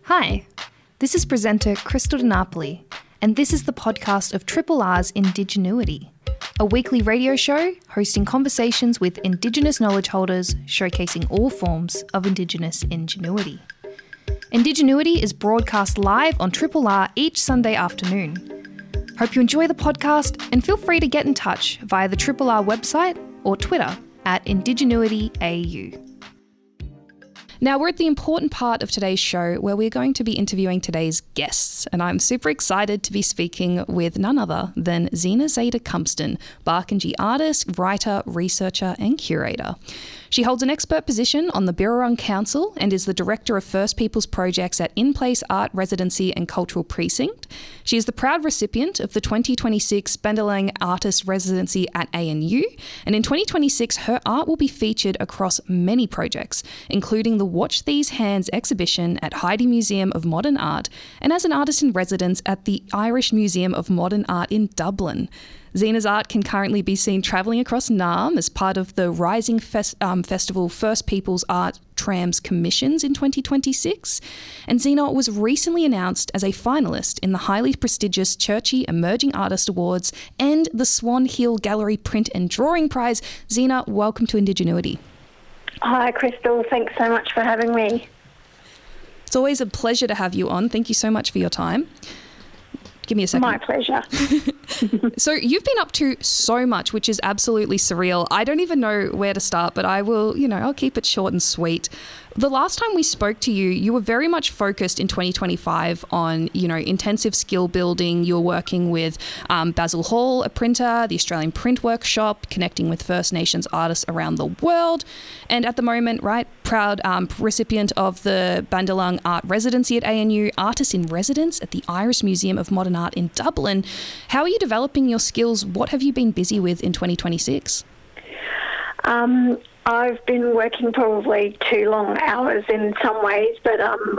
Hi, this is presenter Crystal DiNapoli, and this is the podcast of Triple R's Indigenuity, a weekly radio show hosting conversations with Indigenous knowledge holders showcasing all forms of Indigenous ingenuity. Indigenuity is broadcast live on Triple R each Sunday afternoon. Hope you enjoy the podcast and feel free to get in touch via the Triple R website or Twitter at IndigenuityAU. Now, we're at the important part of today's show where we're going to be interviewing today's guests, and I'm super excited to be speaking with none other than Zena Zeta Kumston, Barkindji artist, writer, researcher and curator. She holds an expert position on the Birrarung Council and is the Director of First Peoples Projects at In Place Art Residency and Cultural Precinct. She is the proud recipient of the 2026 Bandalang Artist Residency at ANU, and in 2026 her art will be featured across many projects, including the Watch These Hands exhibition at Heide Museum of Modern Art and as an artist in residence at the Irish Museum of Modern Art in Dublin. Zena's art can currently be seen travelling across Naarm as part of the Rising Festival First Peoples Art Trams Commissions in 2026. And Zena was recently announced as a finalist in the highly prestigious Churchie Emerging Artist Awards and the Swan Hill Gallery Print and Drawing Prize. Zena, welcome to Indigenuity. Hi, Crystal. Thanks so much for having me. It's always a pleasure to have you on. Thank you so much for your time. Give me a second. My pleasure. So you've been up to so much, which is absolutely surreal. I don't even know where to start, but I will, I'll keep it short and sweet. The last time we spoke to you, you were very much focused in 2025 on, intensive skill building. You were working with Basil Hall, a printer, the Australian Print Workshop, connecting with First Nations artists around the world. And at the moment, proud recipient of the Bandalang Art Residency at ANU, artist in residence at the Irish Museum of Modern Art in Dublin. How are you developing your skills? What have you been busy with in 2026? I've been working probably too long hours in some ways, but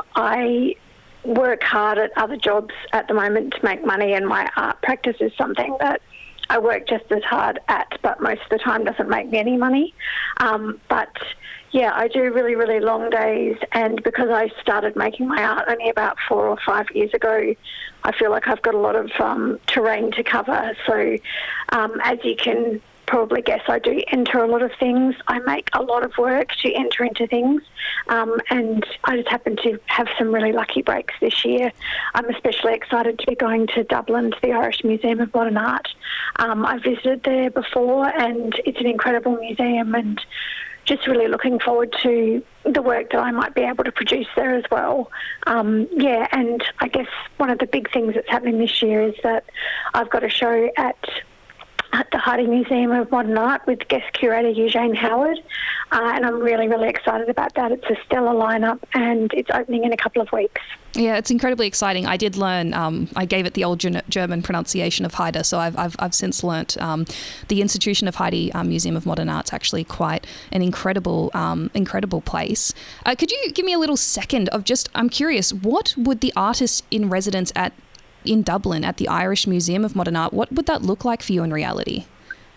I work hard at other jobs at the moment to make money, and my art practice is something that I work just as hard at, but most of the time doesn't make me any money. But yeah, I do really, really long days, and because I started making my art only about 4 or 5 years ago, I feel like I've got a lot of terrain to cover. So as you can probably guess, I do enter a lot of things. I make a lot of work to enter into things, and I just happen to have some really lucky breaks this year. I'm especially excited to be going to Dublin to the Irish Museum of Modern Art. I visited there before, and it's an incredible museum, and just really looking forward to the work that I might be able to produce there as well. And I guess one of the big things that's happening this year is that I've got a show at the Heide Museum of Modern Art with guest curator Eugene Howard, and I'm really, really excited about that. It's a stellar lineup, and it's opening in a couple of weeks. Yeah, it's incredibly exciting. I did learn, I gave it the old German pronunciation of Heide, so I've since learnt the institution of Heide Museum of Modern Art's actually quite an incredible place. Could you give me a little second of just, I'm curious, what would the artist in residence in Dublin at the Irish Museum of Modern Art, what would that look like for you in reality?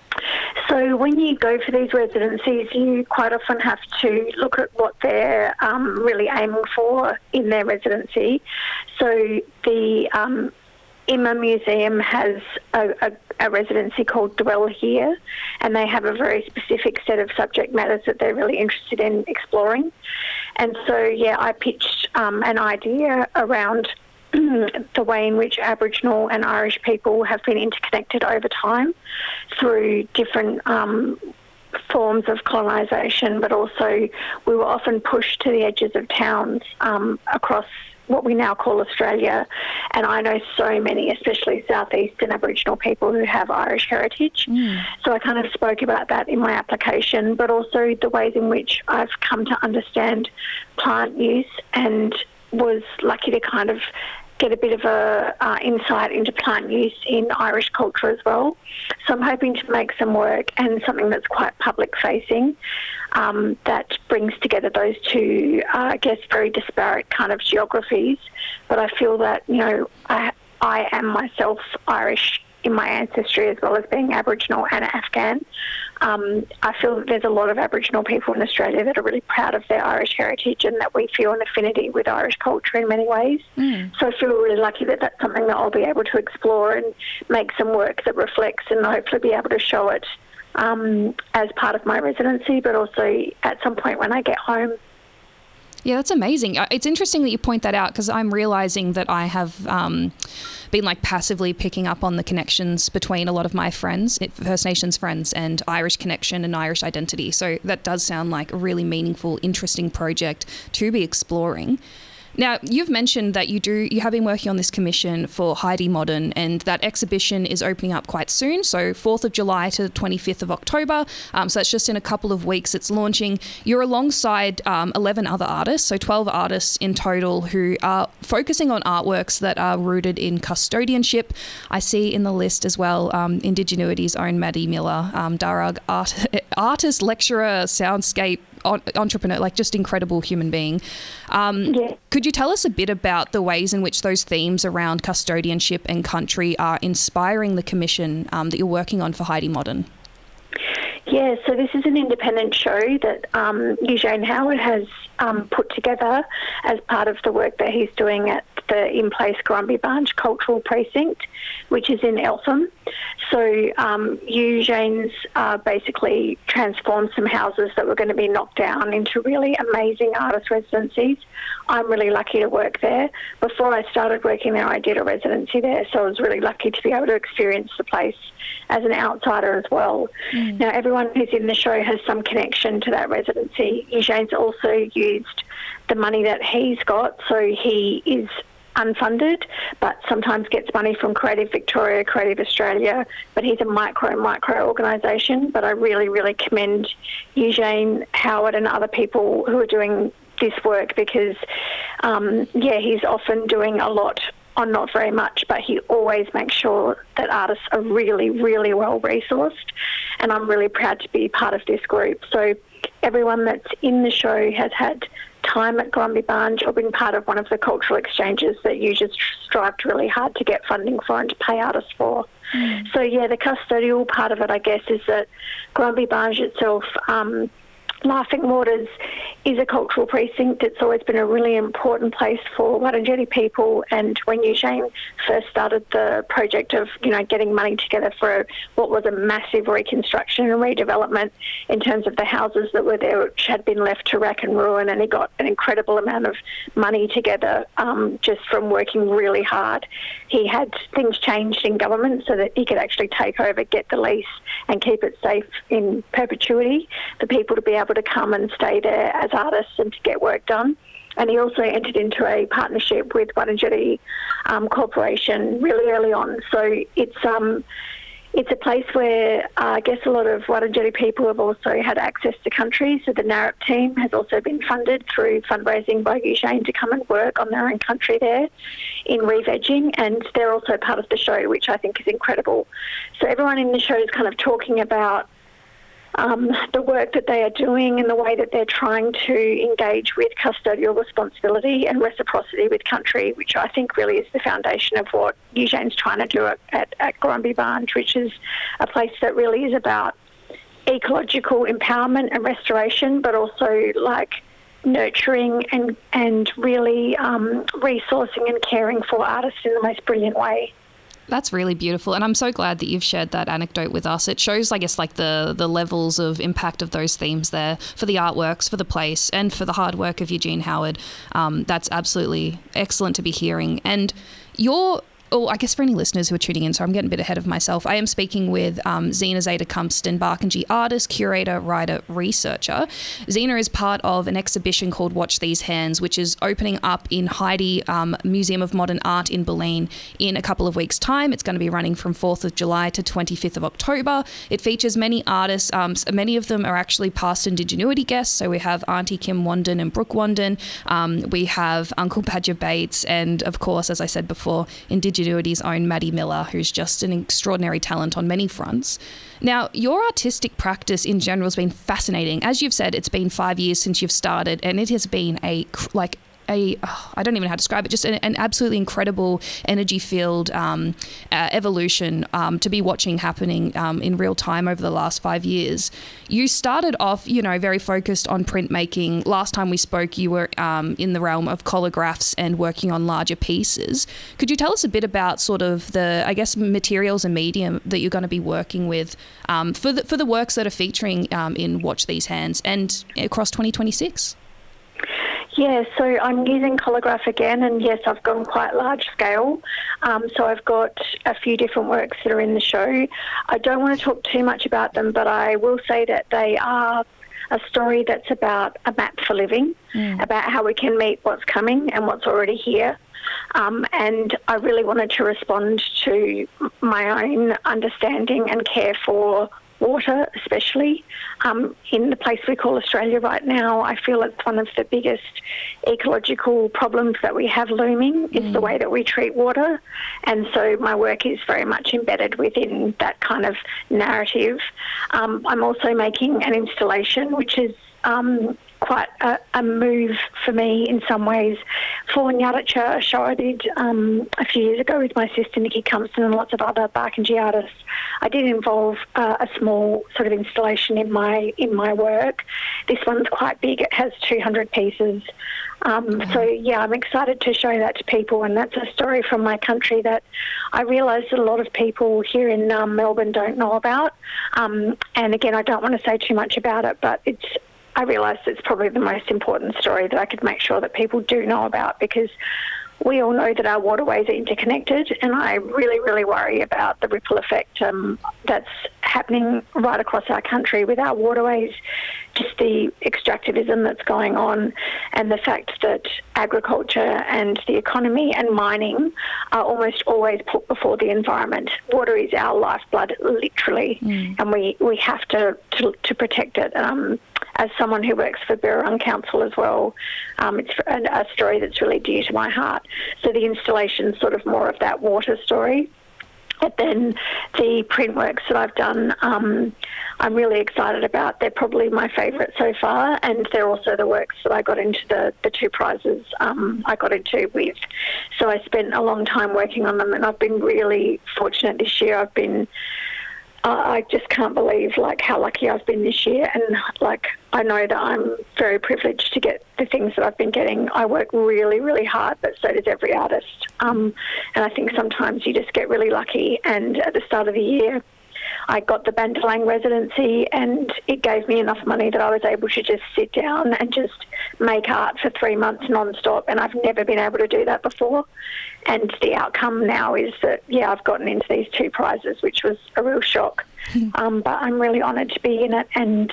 So when you go for these residencies, you quite often have to look at what they're really aiming for in their residency. So the Imma Museum has a residency called Dwell Here, and they have a very specific set of subject matters that they're really interested in exploring. And so, I pitched an idea around the way in which Aboriginal and Irish people have been interconnected over time through different forms of colonisation, but also we were often pushed to the edges of towns across what we now call Australia. And I know so many, especially southeastern Aboriginal people who have Irish heritage. So I kind of spoke about that in my application, but also the ways in which I've come to understand plant use, and was lucky to kind of get a bit of a insight into plant use in Irish culture as well. So I'm hoping to make some work and something that's quite public-facing that brings together those two, very disparate kind of geographies. But I feel that, I am myself Irish in my ancestry, as well as being Aboriginal and Afghan. I feel that there's a lot of Aboriginal people in Australia that are really proud of their Irish heritage and that we feel an affinity with Irish culture in many ways. So I feel really lucky that that's something that I'll be able to explore and make some work that reflects, and hopefully be able to show it as part of my residency, but also at some point when I get home. Yeah, that's amazing. It's interesting that you point that out, because I'm realising that I have been like passively picking up on the connections between a lot of my friends, First Nations friends, and Irish connection and Irish identity. So that does sound like a really meaningful, interesting project to be exploring. Now, you've mentioned that you have been working on this commission for Heidi Modern, and that exhibition is opening up quite soon, so 4th of July to 25th of October. So that's just in a couple of weeks it's launching. You're alongside 11 other artists, so 12 artists in total, who are focusing on artworks that are rooted in custodianship. I see in the list as well Indigenuity's own Maddie Miller, Darug, artist, lecturer, soundscape entrepreneur, like just incredible human being. Could you tell us a bit about the ways in which those themes around custodianship and country are inspiring the commission that you're working on for Heidi Modern? Yeah, so this is an independent show that Eugene Howard has put together as part of the work that he's doing at the in-place Gurrumbie Barnge Cultural Precinct, which is in Eltham. So Eugene's basically transformed some houses that were going to be knocked down into really amazing artist residencies. I'm really lucky to work there. Before I started working there, I did a residency there, so I was really lucky to be able to experience the place as an outsider as well. Now, everyone who's in the show has some connection to that residency. Eugene's also used the money that he's got, so he is unfunded, but sometimes gets money from Creative Victoria, Creative Australia, but he's a micro organisation. But I really, really commend Eugene Howard and other people who are doing this work, because, he's often doing a lot on not very much, but he always makes sure that artists are really, really well resourced, and I'm really proud to be part of this group. So everyone that's in the show has had time at Gurrumbie Barnge or been part of one of the cultural exchanges that you just strived really hard to get funding for and to pay artists for. So the custodial part of it, I guess, is that Gurrumbie Barnge itself, Laughing Waters, is a cultural precinct. It's always been a really important place for Wurundjeri people, and when Eugene first started the project of, getting money together for what was a massive reconstruction and redevelopment in terms of the houses that were there, which had been left to rack and ruin, and he got an incredible amount of money together just from working really hard. He had things changed in government so that he could actually take over, get the lease and keep it safe in perpetuity for people to be able to come and stay there as artists and to get work done. And he also entered into a partnership with Wurundjeri Corporation really early on. So it's a place where I guess a lot of Wurundjeri people have also had access to country. So the NARIP team has also been funded through fundraising by Eugene to come and work on their own country there in re-vegging, and they're also part of the show, which I think is incredible. So everyone in the show is kind of talking about the work that they are doing and the way that they're trying to engage with custodial responsibility and reciprocity with country, which I think really is the foundation of what Eugene's trying to do at Gurrumbie Barnge, which is a place that really is about ecological empowerment and restoration, but also like nurturing and really resourcing and caring for artists in the most brilliant way. That's really beautiful. And I'm so glad that you've shared that anecdote with us. It shows, I guess, like the levels of impact of those themes there for the artworks, for the place, and for the hard work of Eugene Howard. That's absolutely excellent to be hearing. And I guess for any listeners who are tuning in, so I'm getting a bit ahead of myself, I am speaking with Zena Zeta-Kumston, Barkindji artist, curator, writer, researcher. Zena is part of an exhibition called Watch These Hands, which is opening up in Heidi Museum of Modern Art in Berlin in a couple of weeks' time. It's going to be running from 4th of July to 25th of October. It features many artists. Many of them are actually past Indigenuity guests. So we have Auntie Kim Wandin and Brooke Wandin. We have Uncle Badger Bates, and of course, as I said before, Indigenuity's own Maddie Miller, who's just an extraordinary talent on many fronts. Now, your artistic practice in general has been fascinating. As you've said, it's been 5 years since you've started, and it has been I don't even know how to describe it, just an absolutely incredible energy field evolution to be watching happening in real time over the last 5 years. You started off, very focused on printmaking. Last time we spoke, you were in the realm of collagraphs and working on larger pieces. Could you tell us a bit about sort of the, I guess, materials and medium that you're going to be working with for the works that are featuring in Watch These Hands and across 2026? Yeah, so I'm using Collagraph again, and yes, I've gone quite large scale. So I've got a few different works that are in the show. I don't want to talk too much about them, but I will say that they are a story that's about a map for living, about how we can meet what's coming and what's already here. And I really wanted to respond to my own understanding and care for water, especially in the place we call Australia right now. I feel it's one of the biggest ecological problems that we have looming is the way that we treat water. And so my work is very much embedded within that kind of narrative. I'm also making an installation, which is quite a move for me in some ways. For Nyarratja, a show I did a few years ago with my sister Nikki Cumpston and lots of other Barkindji artists, I did involve a small sort of installation in my work. This one's quite big. It has 200 pieces. So, yeah, I'm excited to show that to people, and that's a story from my country that I realise that a lot of people here in Melbourne don't know about. And, again, I don't want to say too much about it, but I realise it's probably the most important story that I could make sure that people do know about, because we all know that our waterways are interconnected, and I really, really worry about the ripple effect that's happening right across our country with our waterways, just the extractivism that's going on, and the fact that agriculture and the economy and mining are almost always put before the environment. Water is our lifeblood, literally, and we have to protect it. As someone who works for Birrarung Council as well, it's a story that's really dear to my heart. So the installation's sort of more of that water story. But then the print works that I've done, I'm really excited about. They're probably my favourite so far, and they're also the works that I got into the two prizes I got into with. So I spent a long time working on them, and I've been really fortunate this year. I just can't believe how lucky I've been this year, and I know that I'm very privileged to get the things that I've been getting. I work really, really hard, but so does every artist. And I think sometimes you just get really lucky. And at the start of the year, I got the Bandalang residency, and it gave me enough money that I was able to just sit down and just make art for 3 months non-stop, and I've never been able to do that before. And the outcome now is that, yeah, I've gotten into these two prizes, which was a real shock. But I'm really honoured to be in it, and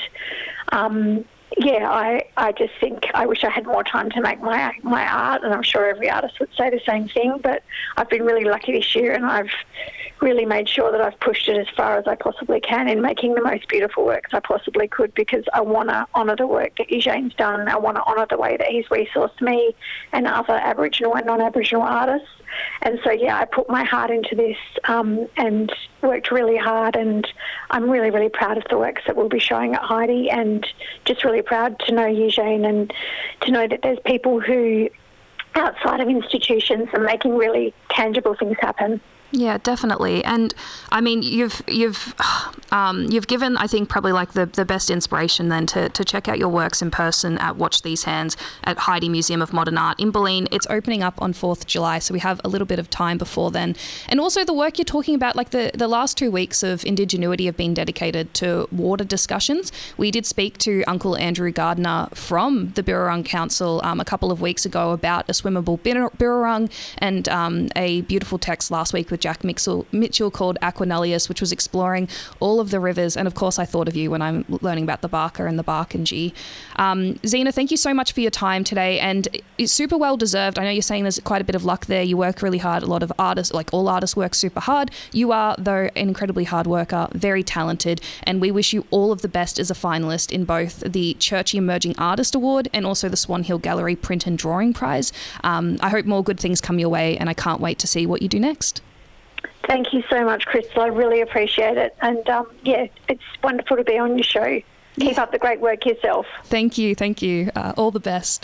I just think I wish I had more time to make my art, and I'm sure every artist would say the same thing, but I've been really lucky this year, and I've really made sure that I've pushed it as far as I possibly can in making the most beautiful works I possibly could, because I want to honour the work that Eugene's done. I want to honour the way that he's resourced me and other Aboriginal and non-Aboriginal artists. And so, yeah, I put my heart into this and worked really hard, and I'm really, really proud of the works that we'll be showing at Heidi, and just really proud to know Eugene and to know that there's people who, outside of institutions, are making really tangible things happen. Yeah, definitely. And I mean, you've given, I think, probably the best inspiration then to check out your works in person at Watch These Hands at Heidi Museum of Modern Art in Bulleen. It's opening up on 4th July, so we have a little bit of time before then. And also the work you're talking about, the last 2 weeks of Indigenuity have been dedicated to water discussions. We did speak to Uncle Andrew Gardner from the Birrarung Council a couple of weeks ago about a swimmable Birrarung, and a beautiful text last week with Jack Mitchell called Aquanullius, which was exploring all of the rivers. And of course, I thought of you when I'm learning about the Barker and the Barkindji. Zena, thank you so much for your time today, and it's super well deserved. I know you're saying there's quite a bit of luck there. You work really hard. A lot of artists, all artists, work super hard. You are, though, an incredibly hard worker, very talented, and we wish you all of the best as a finalist in both the Churchie Emerging Artist Award and also the Swan Hill Gallery Print and Drawing Prize. I hope more good things come your way, and I can't wait to see what you do next. Thank you so much, Crystal. I really appreciate it. And, it's wonderful to be on your show. Keep up the great work yourself. Thank you. All the best.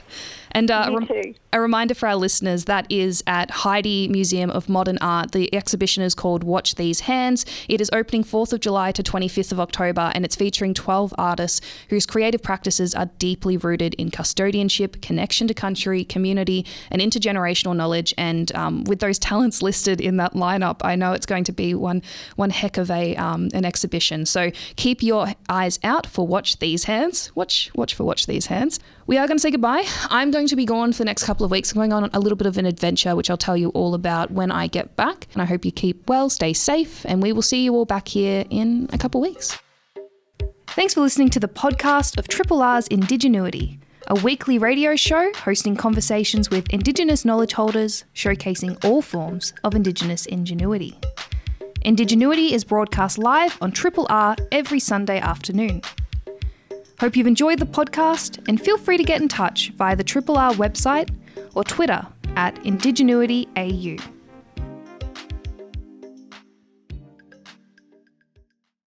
And You too. a reminder for our listeners, that is at Heide Museum of Modern Art. The exhibition is called Watch These Hands. It is opening 4th of July to 25th of October, and it's featuring 12 artists whose creative practices are deeply rooted in custodianship, connection to country, community, and intergenerational knowledge. And with those talents listed in that lineup, I know it's going to be one heck of an exhibition. So keep your eyes out for Watch These Hands. Watch for Watch These Hands. We are going to say goodbye. I'm going to be gone for the next couple of weeks. I'm going on a little bit of an adventure, which I'll tell you all about when I get back. And I hope you keep well, stay safe, and we will see you all back here in a couple of weeks. Thanks for listening to the podcast of Triple R's Indigenuity, a weekly radio show hosting conversations with Indigenous knowledge holders, showcasing all forms of Indigenous ingenuity. Indigenuity is broadcast live on Triple R every Sunday afternoon. Hope you've enjoyed the podcast, and feel free to get in touch via the Triple R website or Twitter at IndigenuityAU.